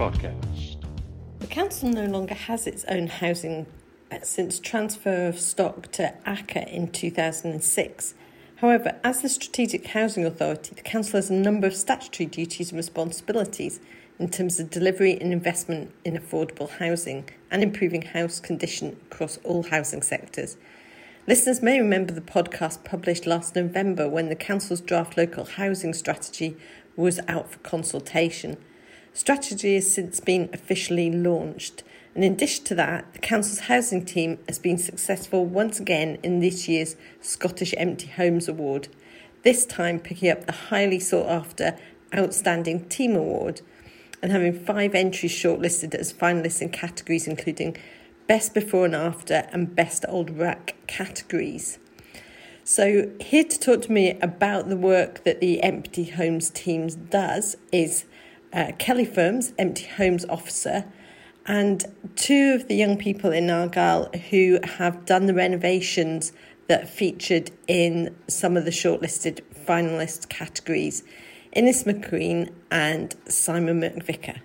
podcast. The council no longer has its own housing since transfer of stock to ACCA in 2006. However, as the Strategic Housing Authority, the council has a number of statutory duties and responsibilities in terms of delivery and investment in affordable housing and improving house condition across all housing sectors. Listeners may remember the podcast published last November when the council's draft local housing strategy was out for consultation. Strategy has since been officially launched, and in addition to that, the council's housing team has been successful once again in this year's Scottish Empty Homes Award, this time picking up the highly sought after Outstanding Team Award and having 5 entries shortlisted as finalists in categories including Best Before and After and Best Old Rack categories. So here to talk to me about the work that the Empty Homes team does is Kelly Firms, Empty Homes Officer, and 2 of the young people in Argyll who have done the renovations that featured in some of the shortlisted finalist categories, Innes McQueen and Simon McVicker.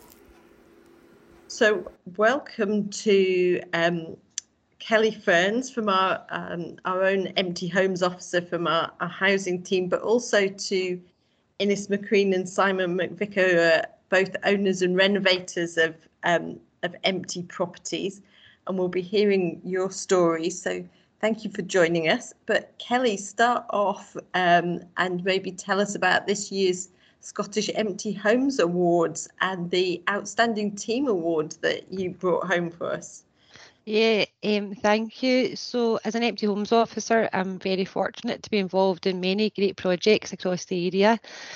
So welcome to Kelly Ferns from our own Empty Homes Officer from our housing team, but also to Innes McQueen and Simon McVicker, who are both owners and renovators of empty properties, and we'll be hearing your stories. So thank you for joining us. But Kelly, start off and maybe tell us about this year's Scottish Empty Homes Awards and the Outstanding Team Award that you brought home for us. Yeah, thank you. So as an Empty Homes Officer, I'm very fortunate to be involved in many great projects across the area.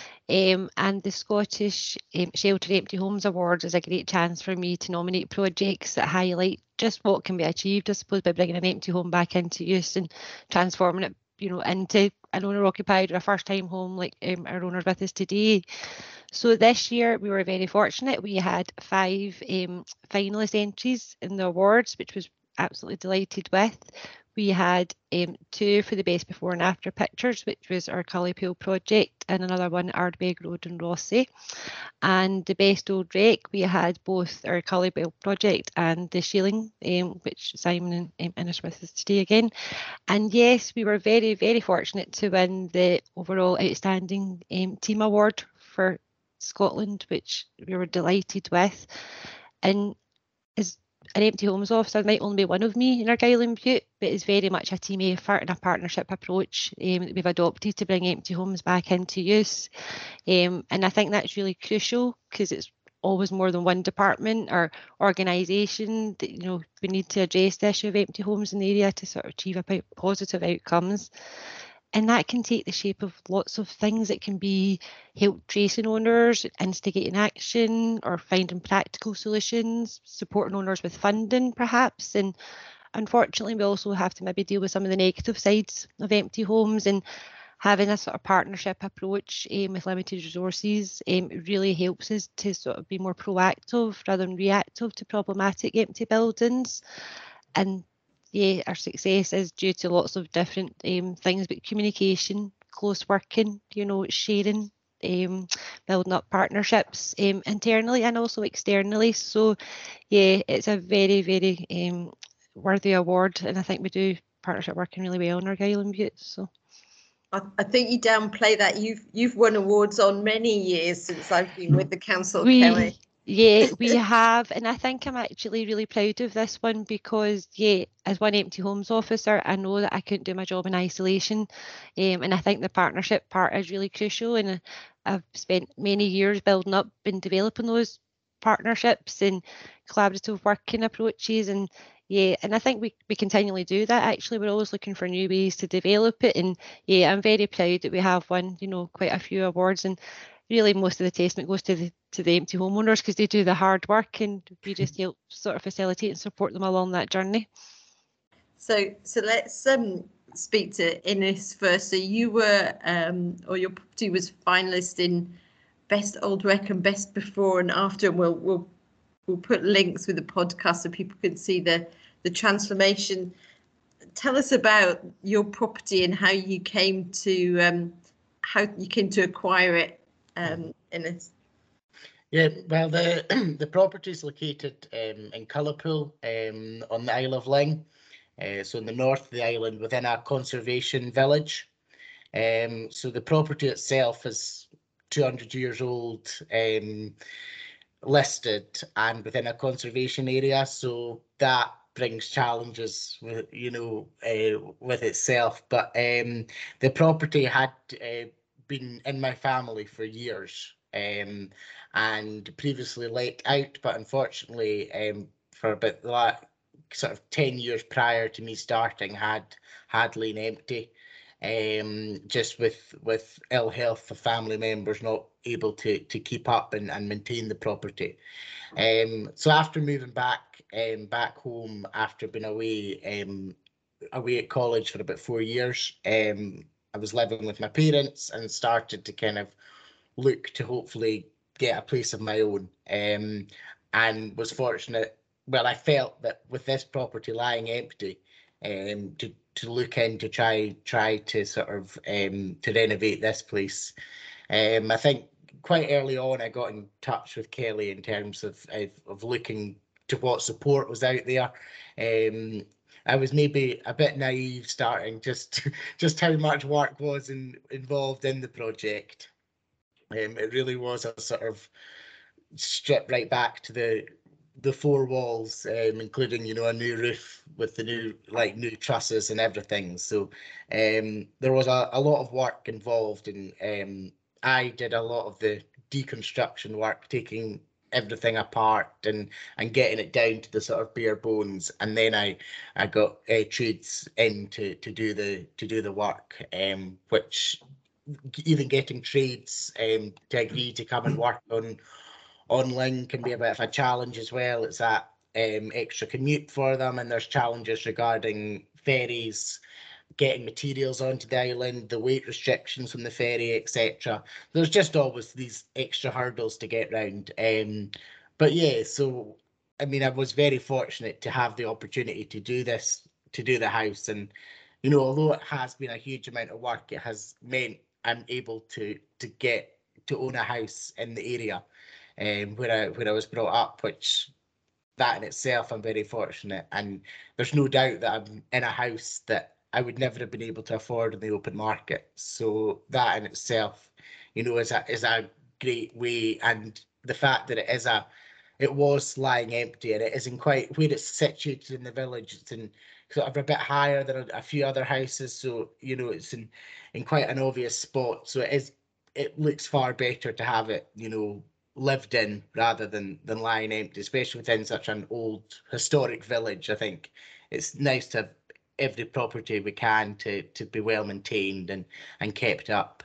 And the Scottish Shelter Empty Homes Awards is a great chance for me to nominate projects that highlight just what can be achieved, I suppose, by bringing an empty home back into use and transforming it, into an owner-occupied or a first-time home like our owners with us today. So this year we were very fortunate. We had 5 finalist entries in the awards, which was absolutely delighted with. We had 2 for the best before and after pictures, which was our Cullypeel project, and another one Ardbeg Road in Rossie. And the best old wreck, we had both our Cullypeel project and the Sheeling, which Simon and Innes with us today again. And yes, we were very, very fortunate to win the overall Outstanding Team Award for Scotland, which we were delighted with. And as an Empty Homes Officer, there might only be one of me in Argyll and Bute, but it's very much a team effort and a partnership approach that we've adopted to bring empty homes back into use. And I think that's really crucial because it's always more than one department or organisation that, we need to address the issue of empty homes in the area to sort of achieve positive outcomes. And that can take the shape of lots of things. It can be help tracing owners, instigating action, or finding practical solutions, supporting owners with funding perhaps. And unfortunately, we also have to maybe deal with some of the negative sides of empty homes, and having a sort of partnership approach with limited resources really helps us to sort of be more proactive rather than reactive to problematic empty buildings. And yeah, our success is due to lots of different things, but communication, close working, sharing, building up partnerships internally and also externally. So yeah, it's a very, very worthy award, and I think we do partnership working really well in Argyll and Bute. So I think you downplay that. You've won awards on many years since I've been with the council, Kelly. Yeah, we have, and I think I'm actually really proud of this one because, as one Empty Homes Officer, I know that I couldn't do my job in isolation, and I think the partnership part is really crucial, and I've spent many years building up and developing those partnerships and collaborative working approaches, and I think we continually do that. Actually, we're always looking for new ways to develop it, and I'm very proud that we have won, quite a few awards, and really most of the testament goes to the empty homeowners because they do the hard work, and we just help sort of facilitate and support them along that journey. So let's speak to Innes first. So you were, or your property was finalist in Best Old Wreck and Best Before and After. And we'll put links with the podcast so people can see the transformation. Tell us about your property and how you came to acquire it, Innes. Yeah, well, the the property is located in Cullerpool on the Isle of Ling, so in the north of the island within a conservation village. So the property itself is 200 years old, listed and within a conservation area. So that brings challenges with with itself. But the property had been in my family for years, and previously let out, but unfortunately, for about that sort of 10 years prior to me starting, had lain empty, just with ill health of family members not able to keep up and maintain the property. So after moving back home after being away at college for about 4 years, I was living with my parents and started to kind of look to hopefully get a place of my own. And was fortunate. Well, I felt that with this property lying empty, to look in to try to sort of to renovate this place. I think quite early on I got in touch with Kelly in terms of looking to what support was out there. I was maybe a bit naive starting just how much work was involved in the project. It really was a sort of strip right back to the four walls, including a new roof with the new trusses and everything. So there was a lot of work involved, and I did a lot of the deconstruction work, taking everything apart and getting it down to the sort of bare bones, and then I got trades in to do the work, which even getting trades to agree to come and work on Ling can be a bit of a challenge as well. It's that extra commute for them, and there's challenges regarding ferries, getting materials onto the island, the weight restrictions from the ferry, etc. There's just always these extra hurdles to get round. But yeah, so I mean, I was very fortunate to have the opportunity to do this, to do the house, and although it has been a huge amount of work, it has meant I'm able to get to own a house in the area where I was brought up, which that in itself I'm very fortunate. And there's no doubt that I'm in a house that I would never have been able to afford in the open market. So that in itself, is a great way. And the fact that it was lying empty, and it isn't quite where it's situated in the village. It's in sort of a bit higher than a few other houses, so it's in quite an obvious spot. So it looks far better to have it, lived in rather than lying empty, especially within such an old historic village. I think it's nice to have every property we can to be well maintained and kept up.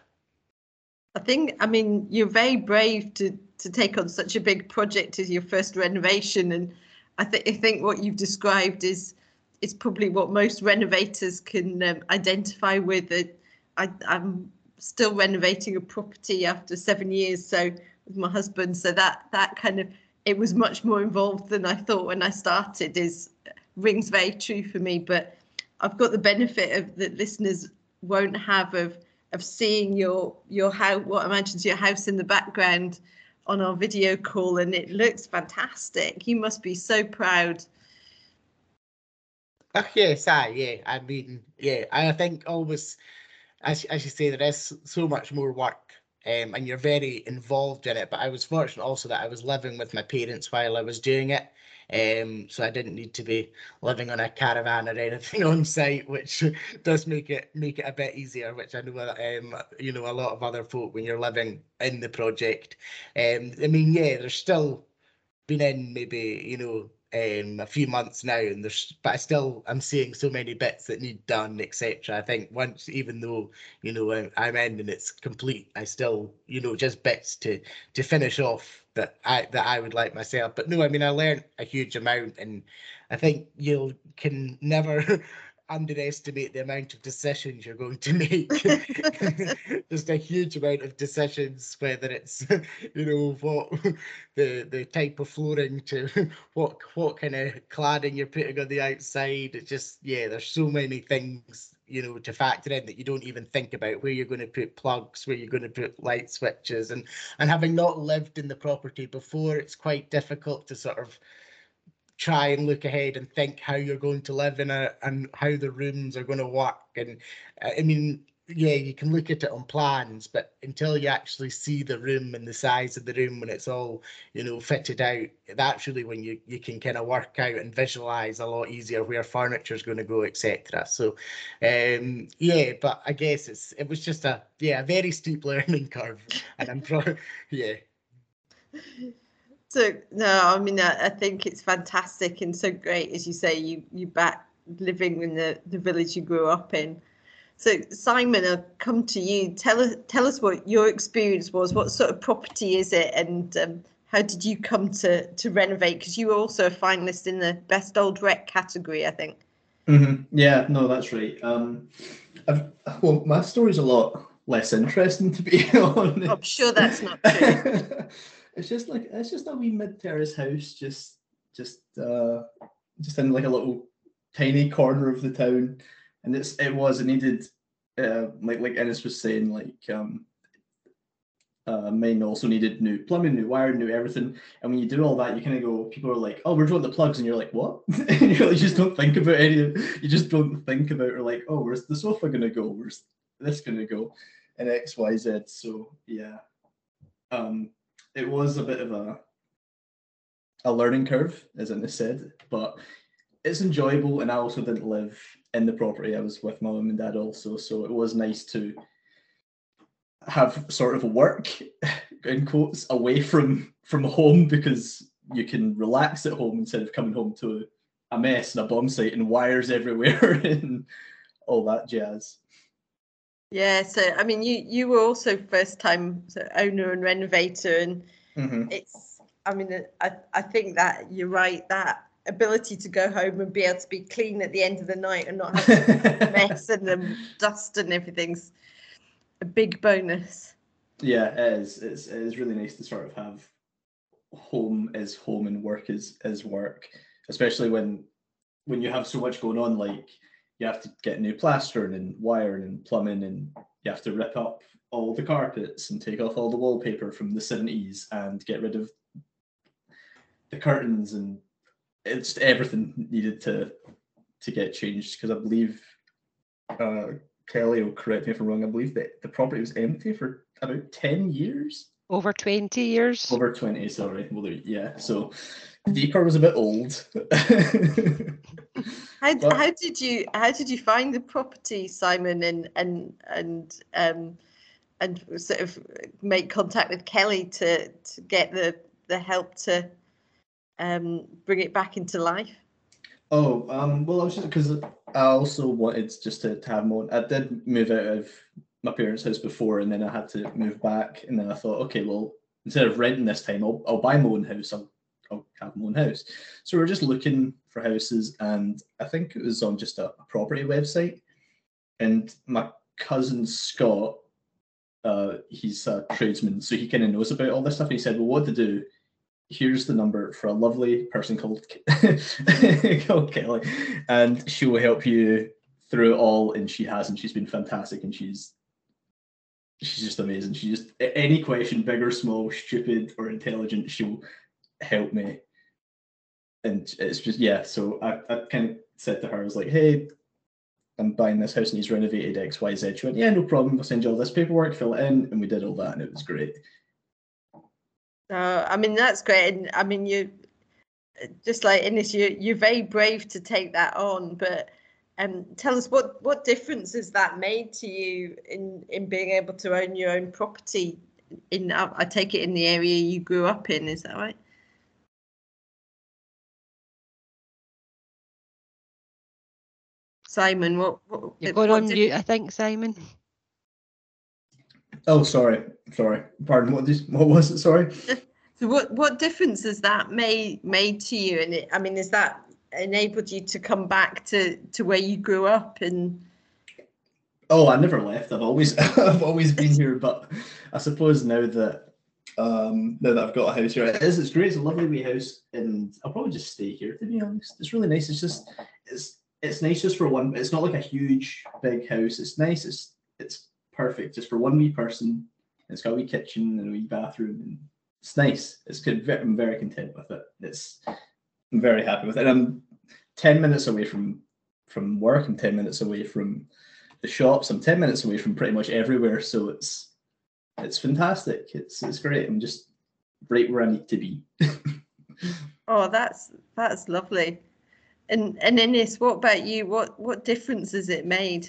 I mean, you're very brave to take on such a big project as your first renovation, and I think what you've described is probably what most renovators can identify with. I'm still renovating a property after 7 years, so with my husband, so that kind of, it was much more involved than I thought when I started. Rings very true for me, but I've got the benefit of that listeners won't have of seeing your house, what I imagine is your house in the background on our video call, and it looks fantastic. You must be so proud. Oh, yes, yeah. I mean, yeah, I think always, as you say, there is so much more work, and you're very involved in it. But I was fortunate also that I was living with my parents while I was doing it, so I didn't need to be living on a caravan or anything on site, which does make it a bit easier. Which I know, a lot of other folk, when you're living in the project. I mean, yeah, there's still been in maybe a few months now, and I'm seeing so many bits that need done, etc. I think once, even though I'm in and it's complete, I still just bits to finish off that I would like myself. But no, I mean, I learned a huge amount, and I think you can never underestimate the amount of decisions you're going to make. Just a huge amount of decisions, whether it's what the type of flooring to what kind of cladding you're putting on the outside. It's just, yeah, there's so many things to factor in that you don't even think about where you're going to put plugs, where you're going to put light switches, and having not lived in the property before, it's quite difficult to sort of try and look ahead and think how you're going to live in it and how the rooms are going to work. And I mean, yeah, you can look at it on plans, but until you actually see the room and the size of the room when it's all, fitted out, that's really when you can kind of work out and visualize a lot easier where furniture is going to go, etc. So, yeah, but I guess it was just a very steep learning curve, and I'm probably So no, I mean, I think it's fantastic and so great, as you say, you back living in the village you grew up in. So Simon, I'll come to you. Tell us what your experience was. What sort of property is it, and how did you come to renovate? Because you were also a finalist in the Best Old Wreck category, I think. Mm-hmm. Yeah, no, that's right. Well, my story's a lot less interesting, to be honest. I'm sure that's not true. It's just a wee mid-terrace house, just in like a little tiny corner of the town, and it needed like Ennis was saying, like mine also needed new plumbing, new wiring, new everything. And when you do all that, you kind of go, people are like, "Oh, where do you want the plugs?" And you're like, "What?" And you just don't think about any. You just don't think about, or like, "Oh, where's the sofa gonna go? Where's this gonna go?" And X, Y, Z. So yeah, it was a bit of a learning curve, as Ennis said, but it's enjoyable. And I also didn't live in the property. I was with my mum and dad also, so it was nice to have sort of work in quotes away from home, because you can relax at home instead of coming home to a mess and a bomb site and wires everywhere and all that jazz. Yeah, so I mean, you were also first time owner and renovator, and it's, I mean, I think that you're right, that ability to go home and be able to be clean at the end of the night and not have to mess and the dust and everything's a big bonus. Yeah, it is. It is really nice to sort of have home as home and work as work, especially when you have so much going on. Like, you have to get new plastering and wiring and plumbing, and you have to rip up all the carpets and take off all the wallpaper from the 70s and get rid of the curtains, and it's everything needed to get changed, because I believe Kelly will correct me if I'm wrong, I believe that the property was empty for about 10 years. Over 20 years. Over 20, sorry. Well, yeah, so the decor was a bit old. How did you find the property, Simon, and sort of make contact with Kelly to get the help to bring it back into life? Oh, well, I was just, because I also wanted just to have my own. I did move out of my parents' house before, and then I had to move back, and then I thought, okay, well, instead of renting this time, I'll buy my own house. I'll have my own house. So we were just looking for houses, and I think it was on just a property website. And my cousin Scott, he's a tradesman, so he kind of knows about all this stuff. And he said, well, what to do? Here's the number for a lovely person called Kelly, and she will help you through it all. And she has, and she's been fantastic, and she's just amazing. She just, any question, big or small, stupid or intelligent, she'll help me. And it's just, yeah, so I kind of said to her, I was like, hey, I'm buying this house and he's renovated XYZ. She went, yeah, no problem, I'll send you all this paperwork, fill it in. And we did all that, and it was great. I mean, that's great. And I mean, you, just like Innes, you're very brave to take that on, but tell us what difference has that made to you in being able to own your own property in, I take it, in the area you grew up in, is that right? Simon, what you're going on mute, I think, Simon. Oh, sorry. Pardon. What was it? Sorry. So what difference has that made to you? And I mean, has that enabled you to come back to where you grew up? And oh, I never left. I've always been here. But I suppose now that I've got a house here, it's great. It's a lovely wee house, and I'll probably just stay here, to be honest. It's really nice. It's it's nice just for one. It's not like a huge big house. It's nice. It's perfect just for one wee person. It's got a wee kitchen and a wee bathroom, and it's nice. It's good. I'm very content with it. I'm very happy with it. And I'm 10 minutes away from work. I'm 10 minutes away from the shops. I'm 10 minutes away from pretty much everywhere. So it's fantastic. It's great. I'm just right where I need to be. Oh, that's lovely. And Innes, what about you? What difference has it made?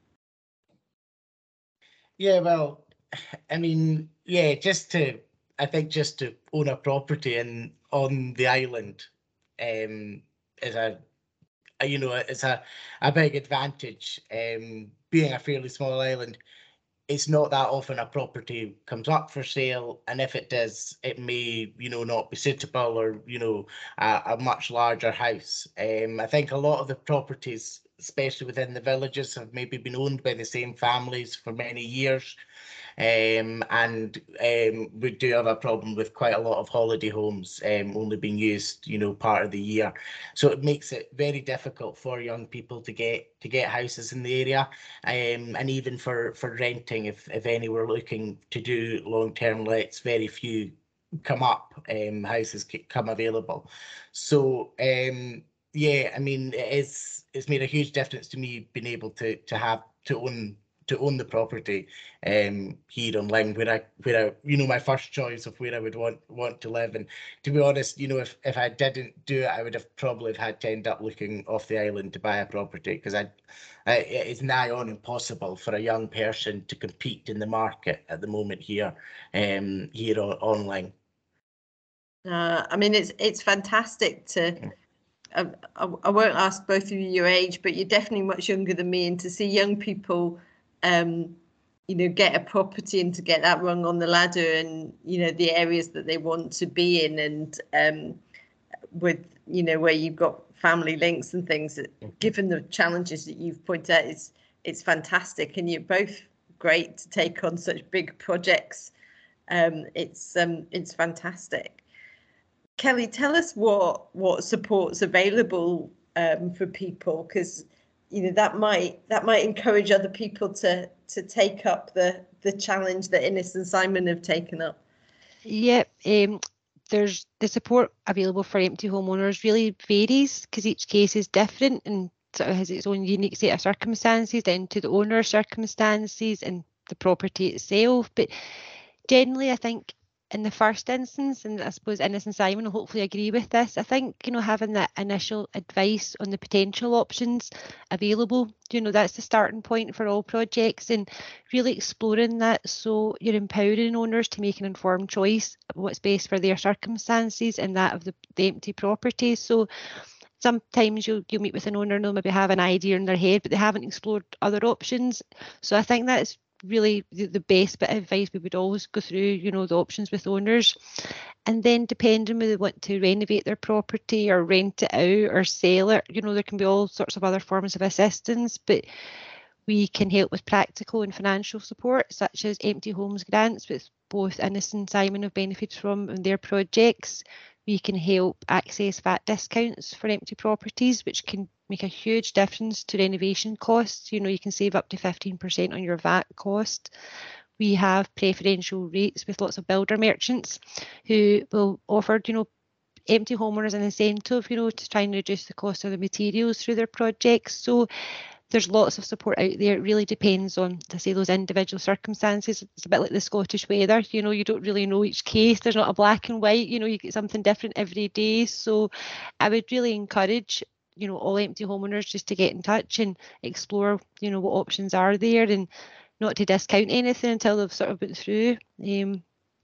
Yeah, well, I mean, yeah, I think just to own a property on the island is it's a big advantage. Being a fairly small island, it's not that often a property comes up for sale, and if it does, it may not be suitable, or a much larger house. I think a lot of the properties, especially within the villages, have maybe been owned by the same families for many years. And we do have a problem with quite a lot of holiday homes only being used, part of the year. So it makes it very difficult for young people to get houses in the area, and even for renting, if any were looking to do long-term lets, very few come up, houses come available. So yeah, I mean, it's made a huge difference to me being able to own the property here on Lyng, where I my first choice of where I would want to live. And to be honest, if I didn't do it, I would have probably had to end up looking off the island to buy a property, because it's nigh on impossible for a young person to compete in the market at the moment here on Lyng. I mean, it's fantastic to. I won't ask both of you your age, but you're definitely much younger than me, and to see young people, get a property and to get that rung on the ladder, and the areas that they want to be in, and with where you've got family links and things. Given the challenges that you've pointed out, it's fantastic, and you're both great to take on such big projects. It's fantastic. Kelly, tell us what support's available for people, because that might encourage other people to take up the challenge that Innes and Simon have taken up. Yeah, there's the support available for empty homeowners really varies, because each case is different and sort of has its own unique set of circumstances, down to the owner's circumstances and the property itself. But generally, I think in the first instance, and I suppose Innes and Simon will hopefully agree with this, I think, having that initial advice on the potential options available, that's the starting point for all projects, and really exploring that, so you're empowering owners to make an informed choice of what's best for their circumstances and that of the empty property. So sometimes you'll meet with an owner and they'll maybe have an idea in their head, but they haven't explored other options. So I think that's really the best bit of advice. We would always go through, the options with owners, and then depending whether they want to renovate their property or rent it out or sell it, there can be all sorts of other forms of assistance, but we can help with practical and financial support, such as empty homes grants, which both Innes and Simon have benefited from in their projects. We can help access VAT discounts for empty properties, which can make a huge difference to renovation costs. You can save up to 15% on your VAT cost. We have preferential rates with lots of builder merchants who will offer, empty homeowners an incentive, to try and reduce the cost of the materials through their projects. So there's lots of support out there. It really depends on, to say, those individual circumstances. It's a bit like the Scottish weather. You don't really know each case. There's not a black and white. You get something different every day. So I would really encourage, all empty homeowners just to get in touch and explore, what options are there, and not to discount anything until they've sort of been through. I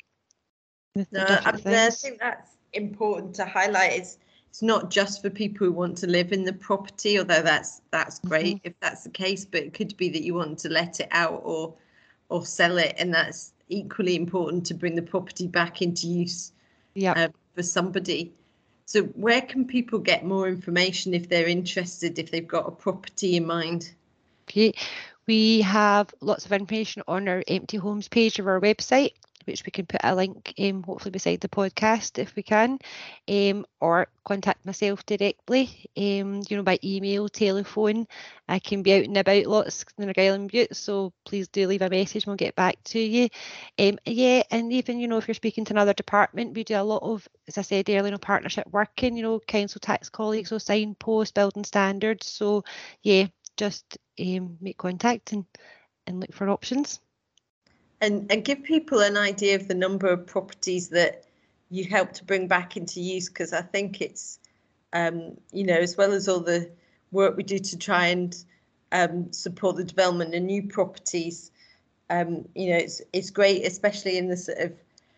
think that's important to highlight. It's not just for people who want to live in the property, although that's great if that's the case, but it could be that you want to let it out or sell it, and that's equally important to bring the property back into use for somebody. So where can people get more information if they're interested, if they've got a property in mind? Okay, we have lots of information on our empty homes page of our website, which we can put a link hopefully beside the podcast if we can, or contact myself directly, by email, telephone. I can be out and about lots in Argyll and Bute, so please do leave a message and we'll get back to you. And even, if you're speaking to another department, we do a lot of, as I said earlier, partnership working, council tax colleagues will sign posts, building standards. So just make contact and look for options. And give people an idea of the number of properties that you help to bring back into use, because I think it's, as well as all the work we do to try and support the development of new properties, it's great, especially in the sort of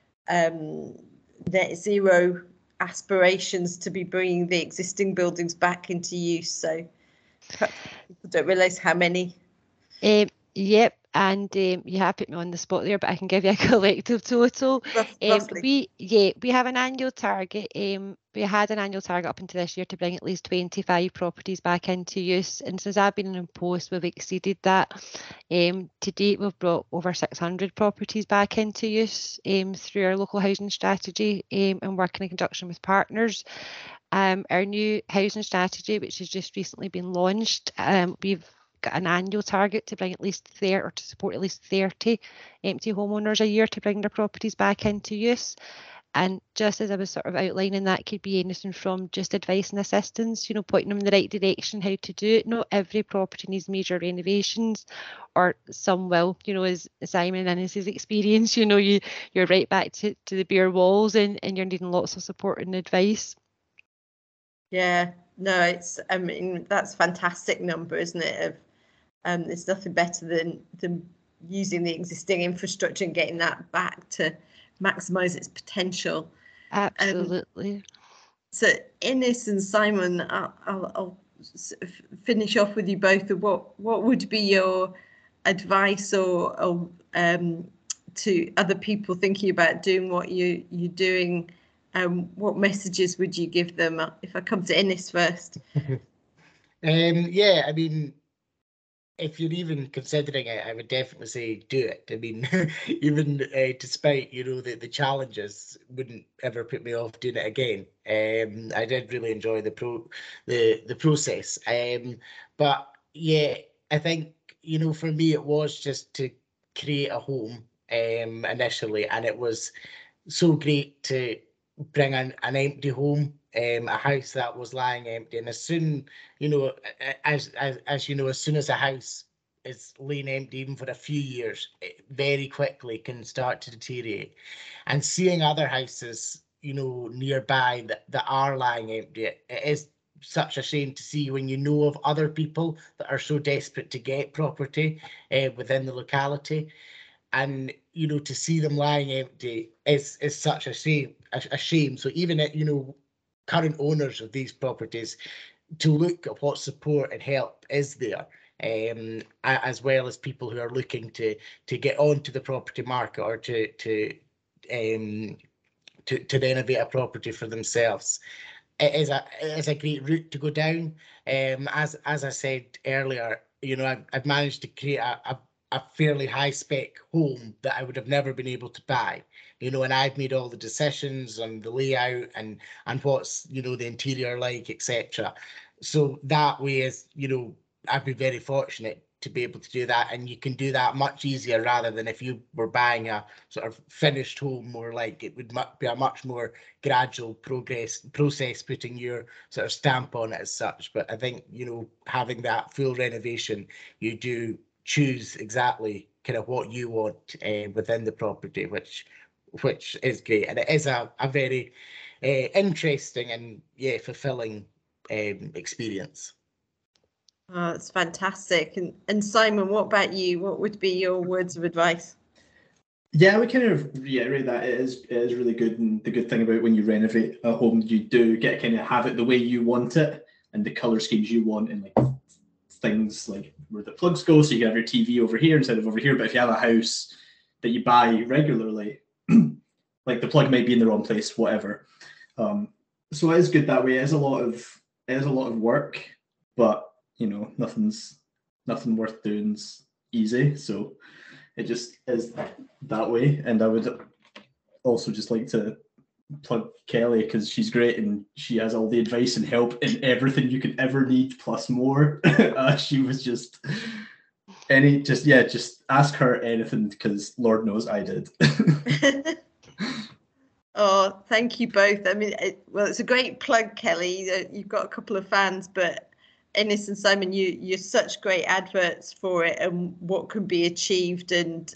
net zero aspirations, to be bringing the existing buildings back into use. So people don't realise how many. Yep, and you have put me on the spot there, but I can give you a collective total. Roughly. We have an annual target. We had an annual target up until this year to bring at least 25 properties back into use, and since I've been in post, we've exceeded that. To date, we've brought over 600 properties back into use through our local housing strategy and working in conjunction with partners. Our new housing strategy, which has just recently been launched, we've got an annual target to bring at least 30, or to support at least 30 empty homeowners a year to bring their properties back into use. And just as I was sort of outlining, that could be anything from just advice and assistance, pointing them in the right direction, how to do it. Not every property needs major renovations, or some will, as Simon and his experience, you're right back to the bare walls and you're needing lots of support and advice. Yeah, no, that's a fantastic number, isn't it? There's nothing better than using the existing infrastructure and getting that back to maximise its potential. Absolutely. So Innes and Simon, I'll finish off with you both. What would be your advice or to other people thinking about doing what you're doing? What messages would you give them? If I come to Innes first. I mean, if you're even considering it, I would definitely say do it. I mean, even despite the challenges, wouldn't ever put me off doing it again. I did really enjoy the process. But yeah, I think for me it was just to create a home initially, and it was so great to bring an empty home, a house that was lying empty, and as soon as soon as a house is laying empty, even for a few years, it very quickly can start to deteriorate. And seeing other houses nearby that are lying empty, it is such a shame to see when of other people that are so desperate to get property within the locality. And to see them lying empty is such a shame. So even at current owners of these properties, to look at what support and help is there, as well as people who are looking to get onto the property market, or to renovate a property for themselves. It is a great route to go down. As I said earlier, I've managed to create a fairly high spec home that I would have never been able to buy, and I've made all the decisions on the layout and what's, the interior like, etc. So that way is, I've been very fortunate to be able to do that, and you can do that much easier rather than if you were buying a sort of finished home. More like it would be a much more gradual process putting your sort of stamp on it as such. But I think, having that full renovation, you do choose exactly kind of what you want within the property, which is great, and it is a very interesting and fulfilling experience. Oh, it's fantastic. And Simon, what about you? What would be your words of advice? Yeah, I would kind of reiterate that it is really good, and the good thing about when you renovate a home, you do get to kind of have it the way you want it and the colour schemes you want, and like things like where the plugs go, so you can have your TV over here instead of over here. But if you have a house that you buy regularly, like the plug might be in the wrong place, whatever. So it is good that way. It is a lot of work, but nothing worth doing's easy. So it just is that way. And I would also just like to plug Kelly, because she's great and she has all the advice and help in everything you could ever need plus more. She was just just ask her anything, because Lord knows I did. Oh, thank you both. I mean, it's a great plug, Kelly. You've got a couple of fans, but Innes and Simon, you're such great adverts for it and what can be achieved, and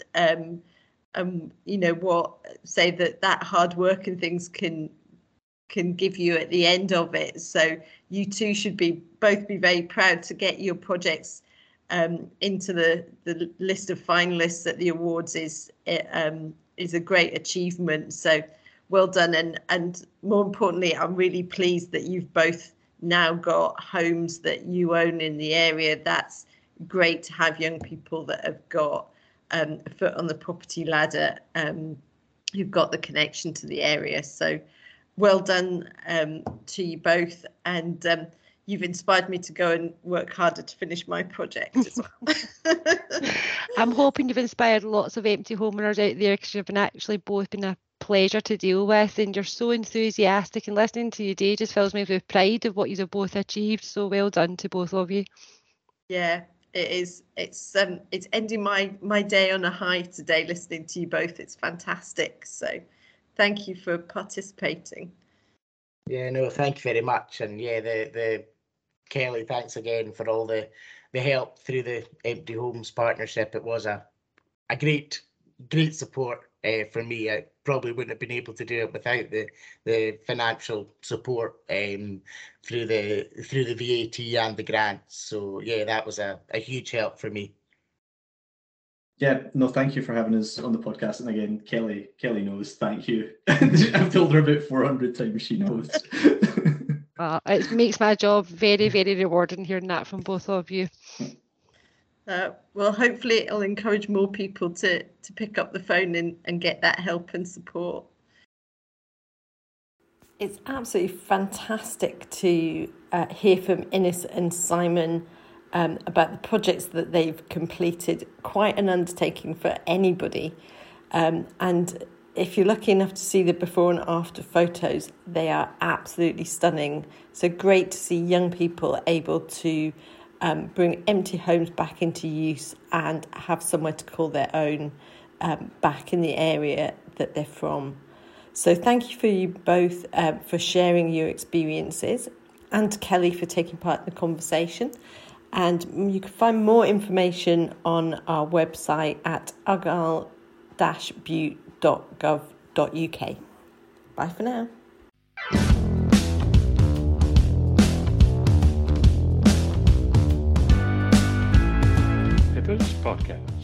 you know what, say that hard work and things can give you at the end of it. So you two should both be very proud to get your projects into the list of finalists at the awards is a great achievement. So well done, and more importantly, I'm really pleased that you've both now got homes that you own in the area. That's great to have young people that have got a foot on the property ladder, who've got the connection to the area. So well done to you both, and you've inspired me to go and work harder to finish my project as well. I'm hoping you've inspired lots of empty home owners out there, because you've actually both been a pleasure to deal with, and you're so enthusiastic, and listening to you today just fills me with pride of what you've both achieved. So well done to both of you. Yeah, it is. It's ending my day on a high today, listening to you both. It's fantastic. So thank you for participating. Yeah, no, thank you very much. And yeah, the Kelly, thanks again for all the help through the Empty Homes partnership. It was a great support for me. I probably wouldn't have been able to do it without the financial support through the VAT and the grants. So yeah, that was a huge help for me. Yeah, no, thank you for having us on the podcast. And again, Kelly knows, thank you. I've told her about 400 times, she knows. It makes my job very, very rewarding hearing that from both of you. Well, hopefully it'll encourage more people to pick up the phone and get that help and support. It's absolutely fantastic to hear from Innes and Simon about the projects that they've completed. Quite an undertaking for anybody. And if you're lucky enough to see the before and after photos, they are absolutely stunning. So great to see young people able to bring empty homes back into use and have somewhere to call their own back in the area that they're from. So thank you for you both for sharing your experiences, and Kelly for taking part in the conversation. And you can find more information on our website at argyll-bute.gov.uk. Bye for now. Peppers Podcast.